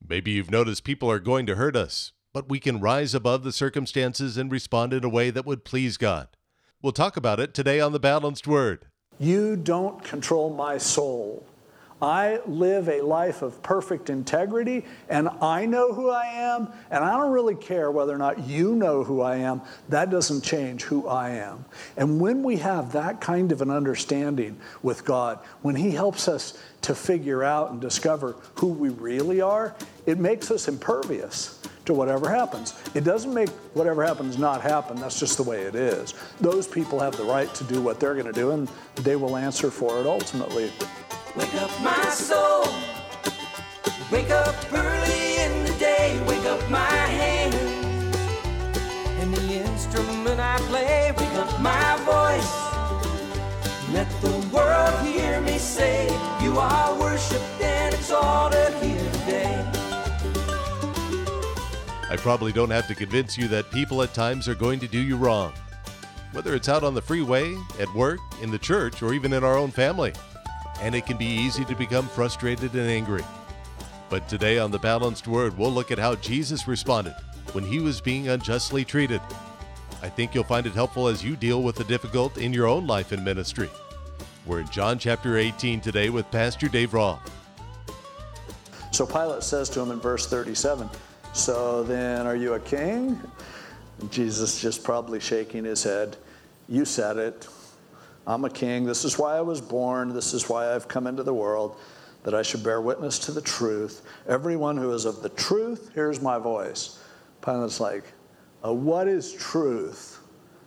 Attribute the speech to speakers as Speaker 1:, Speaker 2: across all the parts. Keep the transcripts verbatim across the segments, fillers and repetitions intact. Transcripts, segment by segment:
Speaker 1: Maybe you've noticed people are going to hurt us, but we can rise above the circumstances and respond in a way that would please God. We'll talk about it today on The Balanced Word.
Speaker 2: You don't control my soul. I live a life of perfect integrity, and I know who I am, and I don't really care whether or not you know who I am. That doesn't change who I am. And when we have that kind of an understanding with God, when He helps us to figure out and discover who we really are, it makes us impervious to whatever happens. It doesn't make whatever happens not happen. That's just the way it is. Those people have the right to do what they're going to do, and they will answer for it ultimately.
Speaker 3: Wake up my soul, wake up early in the day, wake up my hands, and the instrument I play, wake up my voice, let the world hear me say, you are worshipped and exalted here today.
Speaker 1: I probably don't have to convince you that people at times are going to do you wrong, whether it's out on the freeway, at work, in the church, or even in our own family. And it can be easy to become frustrated and angry. But today on The Balanced Word, we'll look at how Jesus responded when He was being unjustly treated. I think you'll find it helpful as you deal with the difficult in your own life and ministry. We're in John chapter eighteen today with Pastor Dave Rolfe.
Speaker 2: So Pilate says to him in verse thirty-seven, so then are you a king? Jesus just probably shaking his head. You said it. I'm a king. This is why I was born. This is why I've come into the world, that I should bear witness to the truth. Everyone who is of the truth hears my voice. Pilate's like, uh, what is truth?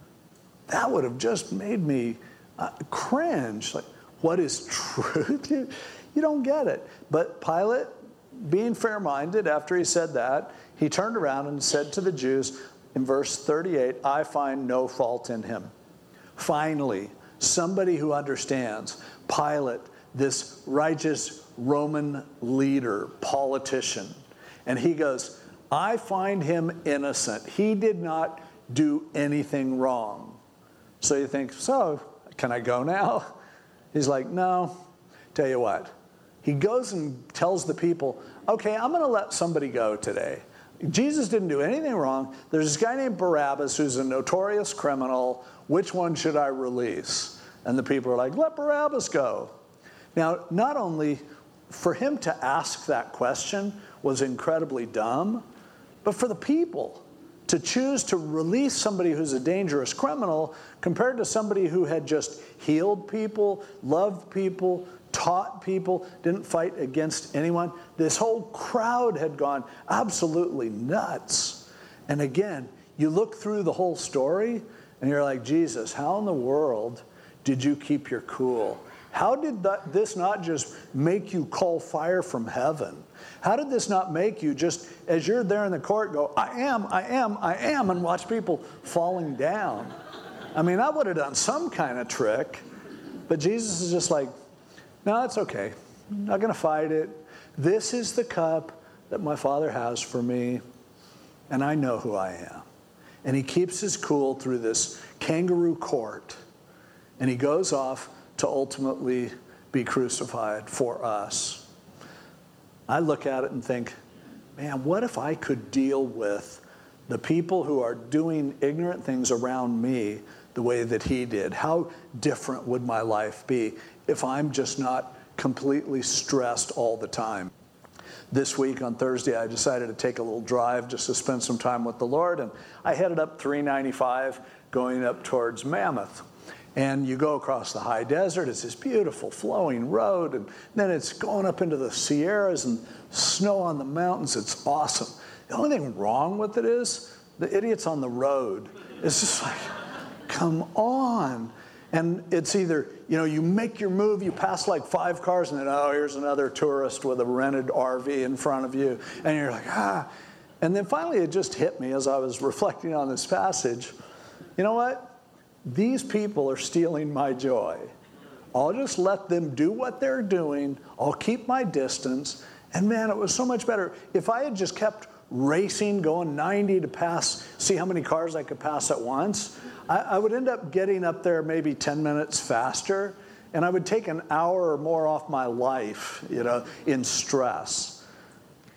Speaker 2: That would have just made me uh, cringe. Like, what is truth? you, you don't get it. But Pilate, being fair-minded, after he said that, he turned around and said to the Jews in verse thirty-eight, I find no fault in him. Finally, somebody who understands. Pilate, this righteous Roman leader, politician. And he goes, I find him innocent. He did not do anything wrong. So you think, so, can I go now? He's like, no. Tell you what. He goes and tells the people, okay, I'm going to let somebody go today. Jesus didn't do anything wrong. There's this guy named Barabbas who's a notorious criminal. Which one should I release? And the people are like, let Barabbas go. Now, not only for him to ask that question was incredibly dumb, but for the people to choose to release somebody who's a dangerous criminal compared to somebody who had just healed people, loved people, taught people, didn't fight against anyone. This whole crowd had gone absolutely nuts. And again, you look through the whole story and you're like, Jesus, how in the world did you keep your cool? How did that, this not just make you call fire from heaven? How did this not make you just, as you're there in the court, go, I am, I am, I am, and watch people falling down? I mean, I would have done some kind of trick. But Jesus is just like, no, it's okay. I'm not going to fight it. This is the cup that my Father has for me, and I know who I am. And he keeps his cool through this kangaroo court, and he goes off to ultimately be crucified for us. I look at it and think, man, what if I could deal with the people who are doing ignorant things around me the way that he did? How different would my life be if I'm just not completely stressed all the time? This week on Thursday, I decided to take a little drive just to spend some time with the Lord, and I headed up three ninety-five going up towards Mammoth. And you go across the high desert. It's this beautiful flowing road, and then it's going up into the Sierras and snow on the mountains. It's awesome. The only thing wrong with it is the idiots on the road. It's just like, come on. And it's either, you know, you make your move, you pass like five cars, and then, oh, here's another tourist with a rented R V in front of you. And you're like, ah. And then finally it just hit me as I was reflecting on this passage. You know what? These people are stealing my joy. I'll just let them do what they're doing. I'll keep my distance. And man, it was so much better. If I had just kept racing, going ninety to pass, see how many cars I could pass at once, I, I would end up getting up there maybe ten minutes faster, and I would take an hour or more off my life, you know, in stress.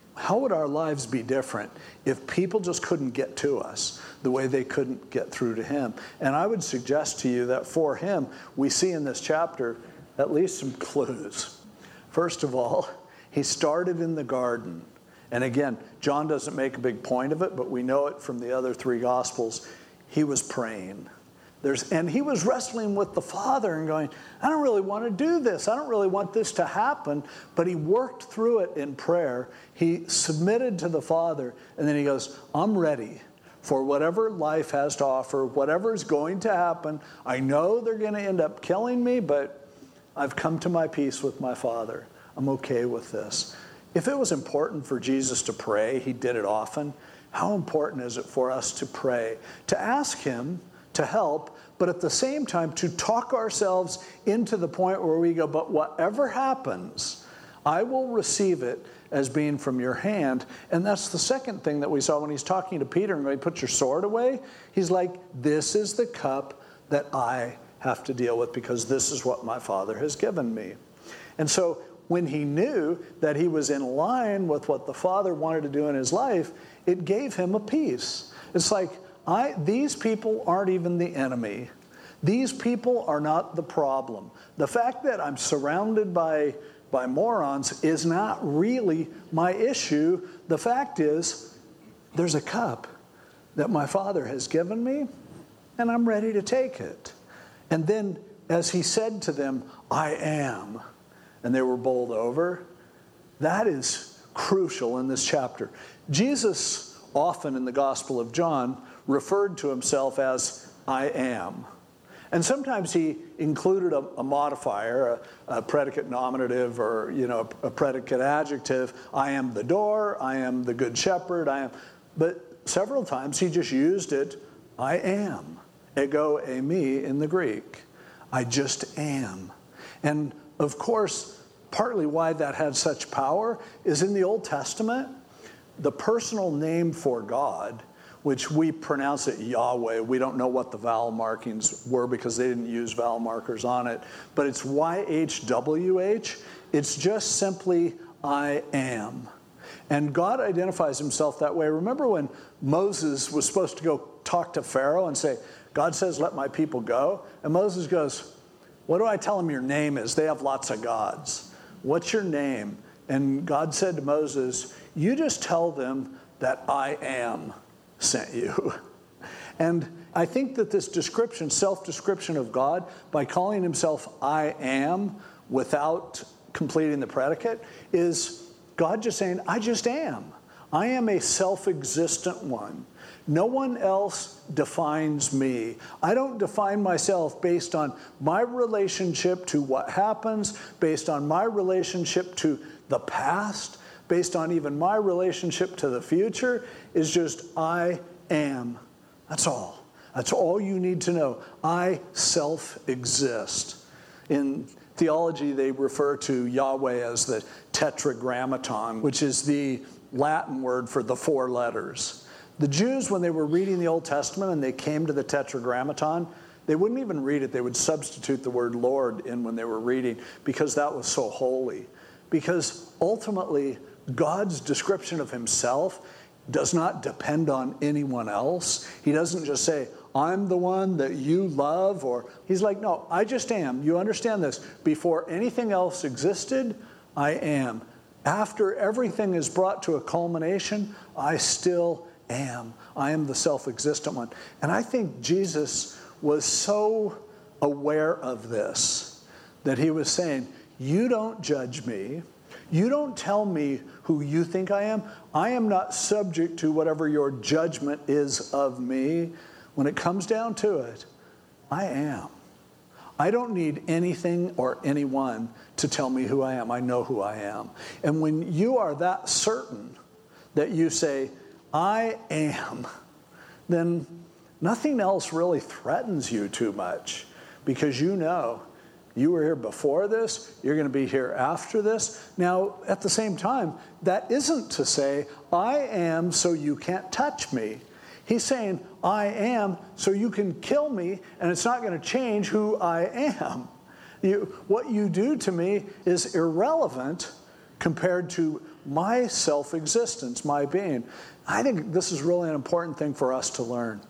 Speaker 2: how would our lives be different if people just couldn't get to us the way they couldn't get through to him? And I would suggest to you that for him, we see in this chapter at least some clues. First of all, he started in the garden. And again, John doesn't make a big point of it, but we know it from the other three Gospels. He was praying. There's, and he was wrestling with the Father and going, I don't really want to do this. I don't really want this to happen. But he worked through it in prayer. He submitted to the Father. And then he goes, I'm ready for whatever life has to offer, whatever is going to happen. I know they're going to end up killing me, but I've come to my peace with my Father. I'm okay with this. If it was important for Jesus to pray, he did it often. How important is it for us to pray, to ask him to help, but at the same time to talk ourselves into the point where we go, but whatever happens, I will receive it as being from your hand. And that's the second thing that we saw when he's talking to Peter and going, put your sword away. He's like, this is the cup that I have to deal with because this is what my Father has given me. And so when he knew that he was in line with what the Father wanted to do in his life, it gave him a peace. It's like, I, these people aren't even the enemy. These people are not the problem. The fact that I'm surrounded by, by morons is not really my issue. The fact is, there's a cup that my Father has given me, and I'm ready to take it. And then, as he said to them, I am, and they were bowled over, that is crucial in this chapter. Jesus, often in the Gospel of John, referred to himself as I am. And sometimes he included a, a modifier, a, a predicate nominative, or you know, a, a predicate adjective. I am the door, I am the good shepherd, I am. But several times he just used it, I am. Ego eimi in the Greek. I just am. And of course, partly why that had such power is in the Old Testament, the personal name for God, which we pronounce it Yahweh. We don't know what the vowel markings were because they didn't use vowel markers on it. But it's Y H W H. It's just simply I am. And God identifies himself that way. Remember when Moses was supposed to go talk to Pharaoh and say, God says, let my people go? And Moses goes, what do I tell them your name is? They have lots of gods. What's your name? And God said to Moses, you just tell them that I am sent you. And I think that this description, self-description of God, by calling himself I am without completing the predicate, is God just saying, I just am. I am a self-existent one. No one else defines me. I don't define myself based on my relationship to what happens, based on my relationship to the past, based on even my relationship to the future. Is just I am. That's all. That's all you need to know. I self-exist. In theology, they refer to Yahweh as the tetragrammaton, which is the Latin word for the four letters. The Jews, when they were reading the Old Testament and they came to the tetragrammaton, they wouldn't even read it. They would substitute the word Lord in when they were reading because that was so holy. Because ultimately, God's description of himself does not depend on anyone else. He doesn't just say, I'm the one that you love, or he's like, no, I just am. You understand this. Before anything else existed, I am. After everything is brought to a culmination, I still am. I am the self-existent one. And I think Jesus was so aware of this that he was saying, you don't judge me. You don't tell me who you think I am. I am not subject to whatever your judgment is of me. When it comes down to it, I am. I don't need anything or anyone to tell me who I am. I know who I am. And when you are that certain that you say, I am, then nothing else really threatens you too much because you know you were here before this, you're going to be here after this. Now, at the same time, that isn't to say, I am so you can't touch me. He's saying, I am so you can kill me, and it's not going to change who I am. You, what you do to me is irrelevant compared to my self-existence, my being. I think this is really an important thing for us to learn,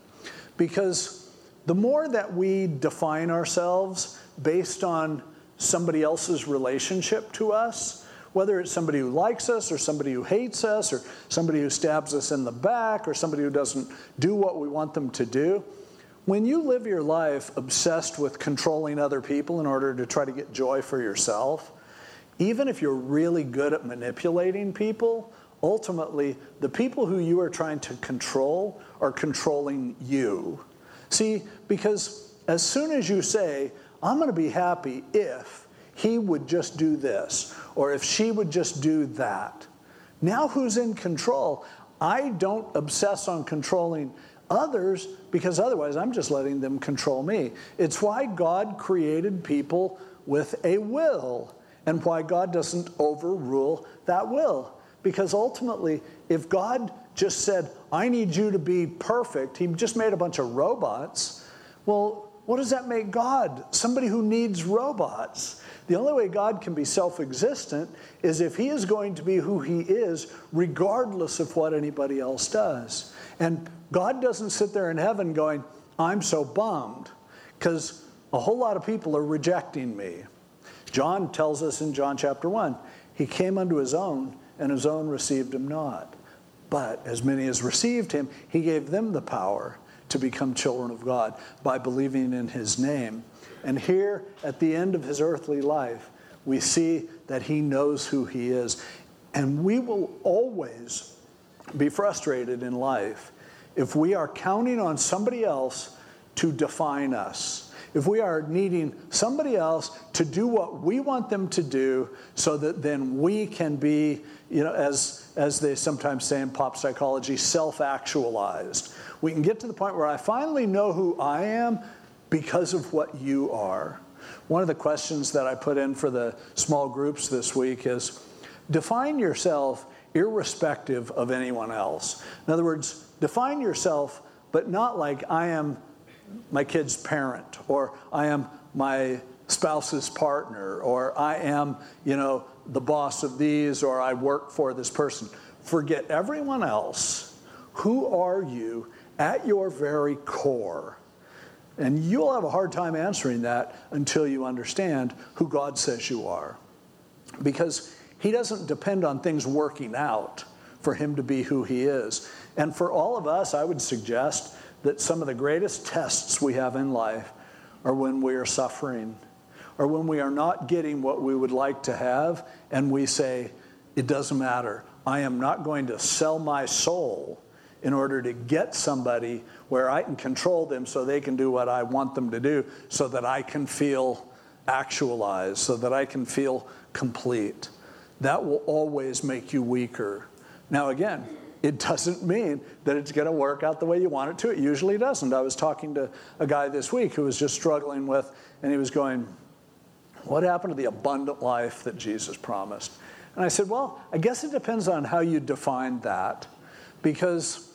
Speaker 2: because the more that we define ourselves based on somebody else's relationship to us, whether it's somebody who likes us or somebody who hates us or somebody who stabs us in the back or somebody who doesn't do what we want them to do, when you live your life obsessed with controlling other people in order to try to get joy for yourself, even if you're really good at manipulating people, ultimately, the people who you are trying to control are controlling you. See, because as soon as you say, I'm going to be happy if he would just do this, or if she would just do that, now who's in control? I don't obsess on controlling others, because otherwise I'm just letting them control me. It's why God created people with a will, and why God doesn't overrule that will. Because ultimately, if God just said, I need you to be perfect, he just made a bunch of robots, well, what does that make God? Somebody who needs robots. The only way God can be self-existent is if he is going to be who he is, regardless of what anybody else does. And God doesn't sit there in heaven going, I'm so bummed, because a whole lot of people are rejecting me. John tells us in John chapter one, he came unto his own, and his own received him not. But as many as received him, he gave them the power to become children of God by believing in his name. And here, at the end of his earthly life, we see that he knows who he is. And we will always be frustrated in life if we are counting on somebody else to define us. If we are needing somebody else to do what we want them to do so that then we can be, you know, as, as they sometimes say in pop psychology, self-actualized. We can get to the point where I finally know who I am because of what you are. One of the questions that I put in for the small groups this week is, define yourself irrespective of anyone else. In other words, define yourself, but not like I am my kid's parent, or I am my spouse's partner, or I am, you know, the boss of these, or I work for this person. Forget everyone else. Who are you at your very core? And you'll have a hard time answering that until you understand who God says you are. Because he doesn't depend on things working out for him to be who he is. And for all of us, I would suggest that some of the greatest tests we have in life are when we are suffering, or when we are not getting what we would like to have, and we say, it doesn't matter. I am not going to sell my soul in order to get somebody where I can control them so they can do what I want them to do, so that I can feel actualized, so that I can feel complete. That will always make you weaker. Now again, it doesn't mean that it's going to work out the way you want it to. It usually doesn't. I was talking to a guy this week who was just struggling with, and he was going, what happened to the abundant life that Jesus promised? And I said, well, I guess it depends on how you define that. Because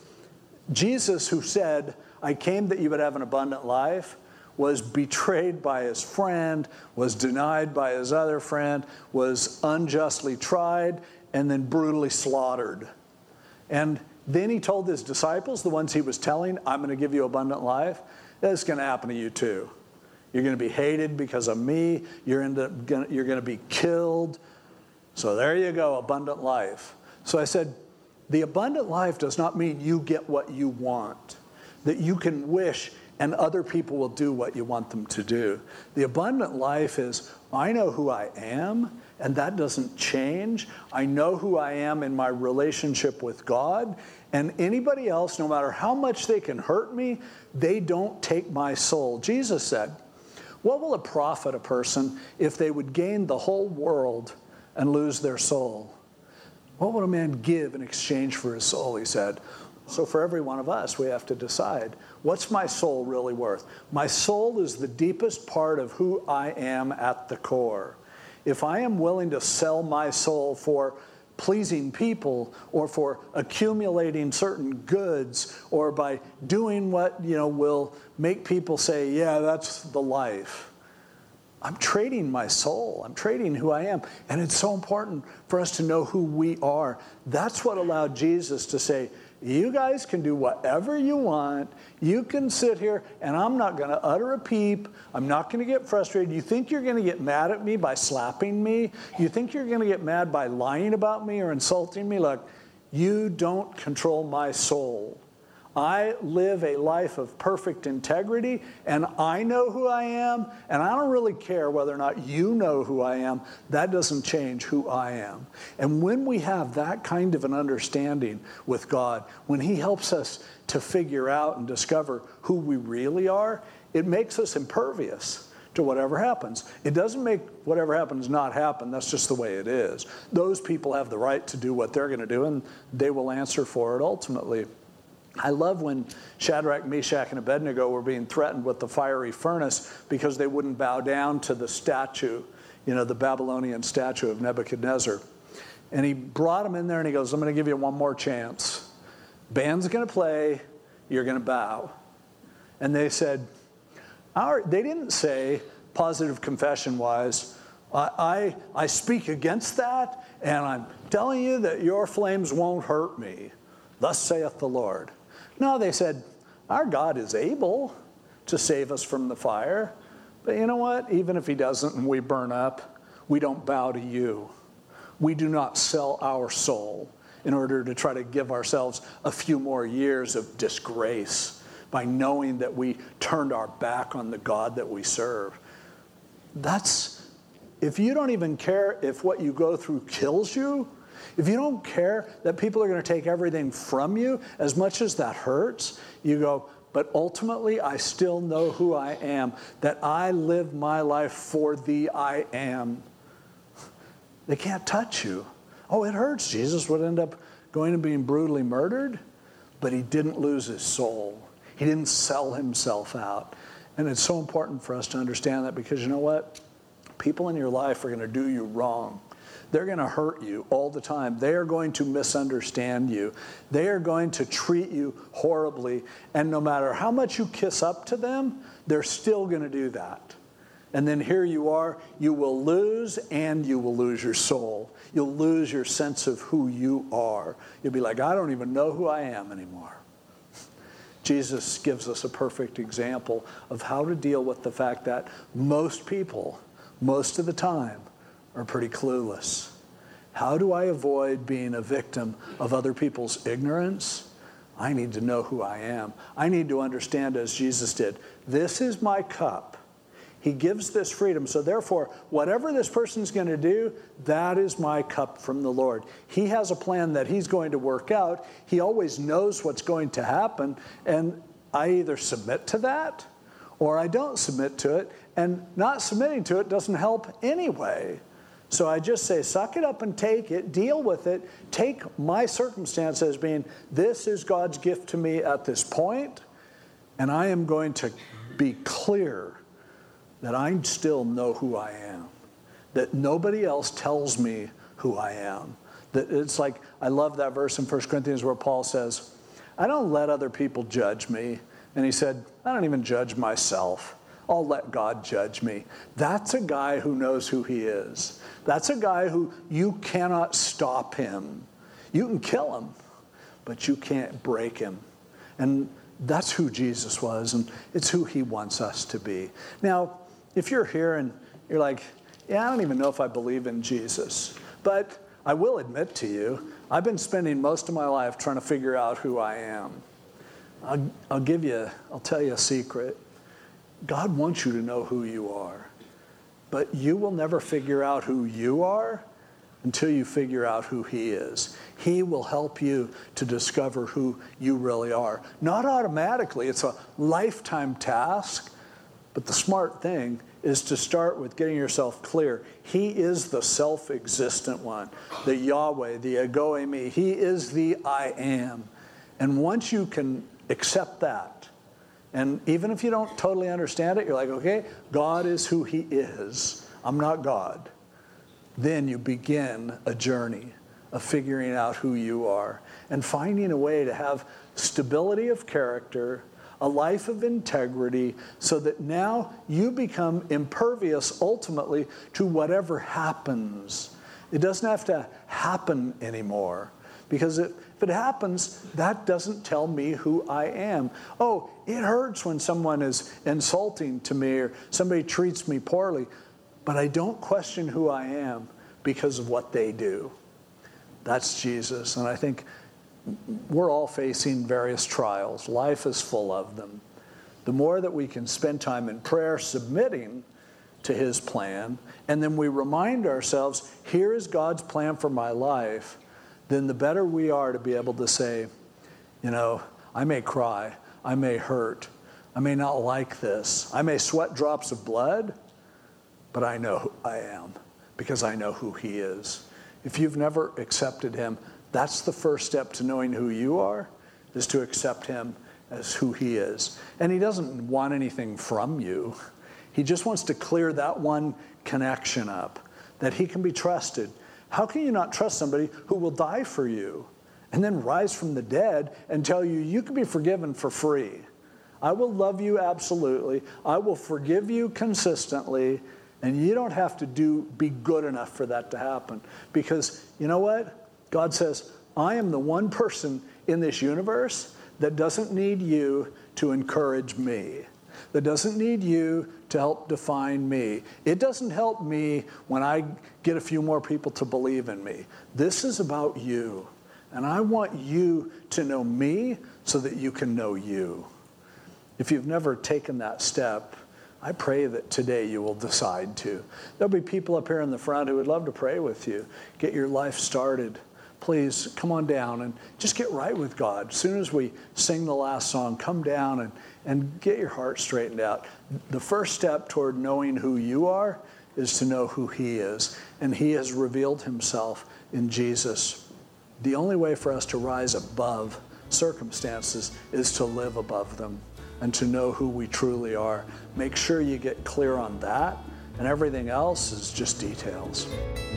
Speaker 2: Jesus, who said, I came that you would have an abundant life, was betrayed by his friend, was denied by his other friend, was unjustly tried, and then brutally slaughtered. And then he told his disciples, the ones he was telling, I'm going to give you abundant life. That's going to happen to you too. You're going to be hated because of me. You're, into, you're going to be killed. So there you go, abundant life. So I said, the abundant life does not mean you get what you want, that you can wish and other people will do what you want them to do. The abundant life is, I know who I am, and that doesn't change. I know who I am in my relationship with God, and anybody else, no matter how much they can hurt me, they don't take my soul. Jesus said, what will it profit a person if they would gain the whole world and lose their soul? What would a man give in exchange for his soul, he said. So for every one of us, we have to decide, what's my soul really worth? My soul is the deepest part of who I am at the core. If I am willing to sell my soul for pleasing people, or for accumulating certain goods, or by doing what, you know, will make people say, yeah, that's the life, I'm trading my soul. I'm trading who I am. And it's so important for us to know who we are. That's what allowed Jesus to say, you guys can do whatever you want. You can sit here, and I'm not going to utter a peep. I'm not going to get frustrated. You think you're going to get mad at me by slapping me? You think you're going to get mad by lying about me or insulting me? Look, you don't control my soul. I live a life of perfect integrity, and I know who I am, and I don't really care whether or not you know who I am. That doesn't change who I am. And when we have that kind of an understanding with God, when He helps us to figure out and discover who we really are, it makes us impervious to whatever happens. It doesn't make whatever happens not happen. That's just the way it is. Those people have the right to do what they're going to do, and they will answer for it ultimately. I love when Shadrach, Meshach, and Abednego were being threatened with the fiery furnace because they wouldn't bow down to the statue, you know, the Babylonian statue of Nebuchadnezzar. And he brought them in there and he goes, I'm going to give you one more chance. Band's going to play, you're going to bow. And they said, Our, they didn't say, positive confession-wise, I, I, I speak against that, and I'm telling you that your flames won't hurt me. Thus saith the Lord. No, they said, our God is able to save us from the fire. But you know what? Even if He doesn't and we burn up, we don't bow to you. We do not sell our soul in order to try to give ourselves a few more years of disgrace by knowing that we turned our back on the God that we serve. That's, if you don't even care if what you go through kills you, if you don't care that people are going to take everything from you, as much as that hurts, you go, but ultimately I still know who I am, that I live my life for the I am. They can't touch you. Oh, it hurts. Jesus would end up going and being brutally murdered, but He didn't lose His soul. He didn't sell Himself out. And it's so important for us to understand that, because you know what? People in your life are going to do you wrong. They're going to hurt you all the time. They are going to misunderstand you. They are going to treat you horribly. And no matter how much you kiss up to them, they're still going to do that. And then here you are, you will lose, and you will lose your soul. You'll lose your sense of who you are. You'll be like, I don't even know who I am anymore. Jesus gives us a perfect example of how to deal with the fact that most people, most of the time, are pretty clueless. How do I avoid being a victim of other people's ignorance? I need to know who I am. I need to understand, as Jesus did, this is my cup. He gives this freedom. So therefore, whatever this person's going to do, that is my cup from the Lord. He has a plan that He's going to work out. He always knows what's going to happen. And I either submit to that or I don't submit to it. And not submitting to it doesn't help anyway. So I just say, suck it up and take it, deal with it. Take my circumstance as being, this is God's gift to me at this point, and I am going to be clear that I still know who I am, that nobody else tells me who I am. That it's like, I love that verse in First Corinthians where Paul says, I don't let other people judge me. And he said, I don't even judge myself. I'll let God judge me. That's a guy who knows who he is. That's a guy who you cannot stop him. You can kill him, but you can't break him. And that's who Jesus was, and it's who He wants us to be. Now, if you're here and you're like, yeah, I don't even know if I believe in Jesus, but I will admit to you, I've been spending most of my life trying to figure out who I am. I'll, I'll give you, I'll tell you a secret. God wants you to know who you are, but you will never figure out who you are until you figure out who He is. He will help you to discover who you really are. Not automatically, it's a lifetime task, but the smart thing is to start with getting yourself clear. He is the self-existent one, the Yahweh, the Ego Eimi. He is the I am. And once you can accept that, and even if you don't totally understand it, you're like, okay, God is who He is. I'm not God. Then you begin a journey of figuring out who you are and finding a way to have stability of character, a life of integrity, so that now you become impervious ultimately to whatever happens. It doesn't have to happen anymore, because if, if it happens, that doesn't tell me who I am. Oh, it hurts when someone is insulting to me or somebody treats me poorly, but I don't question who I am because of what they do. That's Jesus. And I think we're all facing various trials. Life is full of them. The more that we can spend time in prayer submitting to his plan, and then we remind ourselves, here is God's plan for my life, then the better we are to be able to say, you know, I may cry, I may hurt, I may not like this, I may sweat drops of blood, but I know who I am because I know who he is. If you've never accepted him, that's the first step to knowing who you are, is to accept him as who he is. And he doesn't want anything from you. He just wants to clear that one connection up, that he can be trusted. How can you not trust somebody who will die for you and then rise from the dead and tell you, you can be forgiven for free? I will love you absolutely. I will forgive you consistently. And you don't have to do be good enough for that to happen. Because you know what? God says, I am the one person in this universe that doesn't need you to encourage me, that doesn't need you to help define me. It doesn't help me when I get a few more people to believe in me. This is about you. And I want you to know me so that you can know you. If you've never taken that step, I pray that today you will decide to. There'll be people up here in the front who would love to pray with you, get your life started. Please come on down and just get right with God. As soon as we sing the last song, come down and, and get your heart straightened out. The first step toward knowing who you are is to know who he is. And he has revealed himself in Jesus. The only way for us to rise above circumstances is to live above them and to know who we truly are. Make sure you get clear on that, and everything else is just details.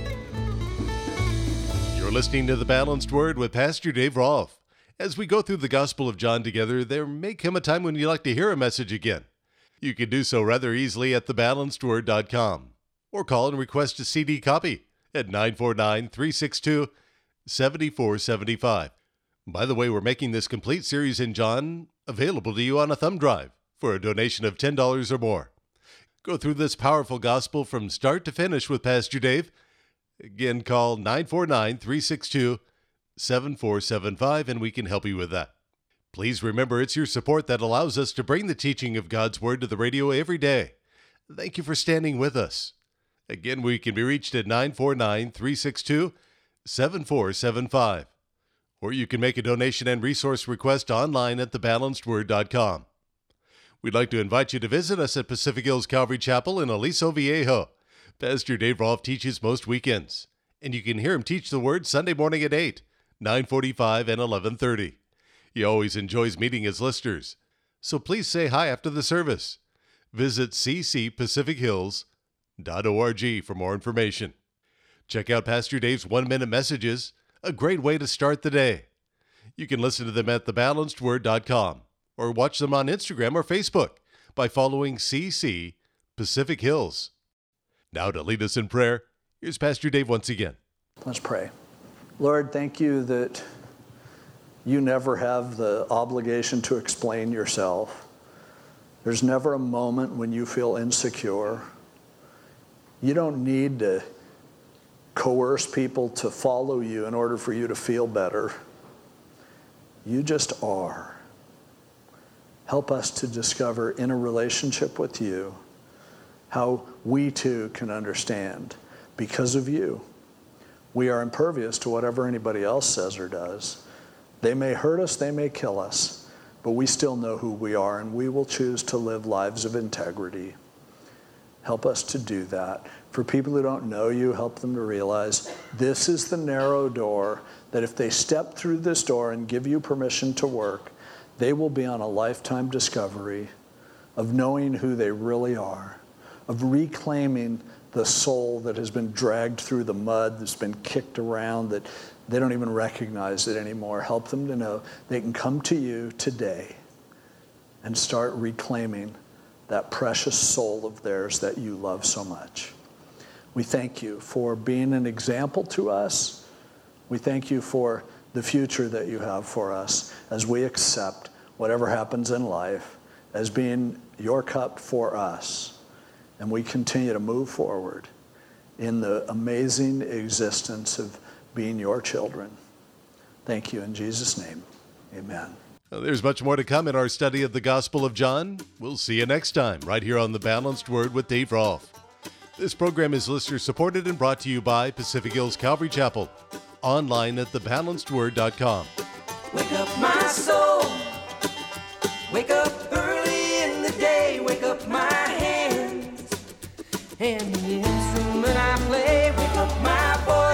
Speaker 1: You're listening to The Balanced Word with Pastor Dave Rolfe. As we go through the Gospel of John together, there may come a time when you'd like to hear a message again. You can do so rather easily at the balanced word dot com or call and request a C D copy at nine four nine, three six two, seven four seven five. By the way, we're making this complete series in John available to you on a thumb drive for a donation of ten dollars or more. Go through this powerful gospel from start to finish with Pastor Dave. Again, call nine four nine, three six two, seven four seven five and we can help you with that. Please remember, it's your support that allows us to bring the teaching of God's Word to the radio every day. Thank you for standing with us. Again, we can be reached at nine four nine, three six two, seven four seven five. Or you can make a donation and resource request online at the balanced word dot com. We'd like to invite you to visit us at Pacific Hills Calvary Chapel in Aliso Viejo. Pastor Dave Rolfe teaches most weekends, and you can hear him teach the Word Sunday morning at eight, nine forty-five, and eleven thirty. He always enjoys meeting his listeners, so please say hi after the service. Visit c c pacific hills dot org for more information. Check out Pastor Dave's one-minute messages, a great way to start the day. You can listen to them at the balanced word dot com or watch them on Instagram or Facebook by following C C Pacific Hills. Now to lead us in prayer, here's Pastor Dave once again.
Speaker 2: Let's pray. Lord, thank you that you never have the obligation to explain yourself. There's never a moment when you feel insecure. You don't need to coerce people to follow you in order for you to feel better. You just are. Help us to discover in a relationship with you how we too can understand, because of you, we are impervious to whatever anybody else says or does. They may hurt us, they may kill us, but we still know who we are, and we will choose to live lives of integrity. Help us to do that. For people who don't know you, help them to realize this is the narrow door, that if they step through this door and give you permission to work, they will be on a lifetime discovery of knowing who they really are, of reclaiming the soul that has been dragged through the mud, that's been kicked around, that they don't even recognize it anymore. Help them to know they can come to you today and start reclaiming that precious soul of theirs that you love so much. We thank you for being an example to us. We thank you for the future that you have for us as we accept whatever happens in life as being your cup for us. And we continue to move forward in the amazing existence of being your children. Thank you in Jesus' name. Amen.
Speaker 1: Well, there's much more to come in our study of the Gospel of John. We'll see you next time right here on The Balanced Word with Dave Rolfe. This program is listener supported and brought to you by Pacific Hills Calvary Chapel. Online at the balanced word dot com.
Speaker 3: Wake up my soul. Wake up early in the day. Wake up my hands. And the instrument I play. Wake up my voice.